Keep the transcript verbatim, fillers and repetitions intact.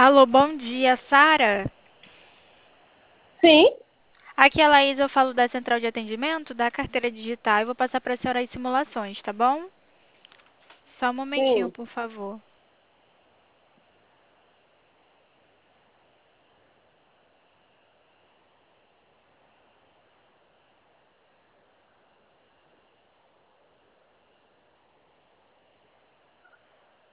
Alô, bom dia, Sara. Sim, Aqui é a Laís, eu falo da central de atendimento da carteira digital e vou passar para a senhora as simulações, tá bom? Só um momentinho, sim. por favor.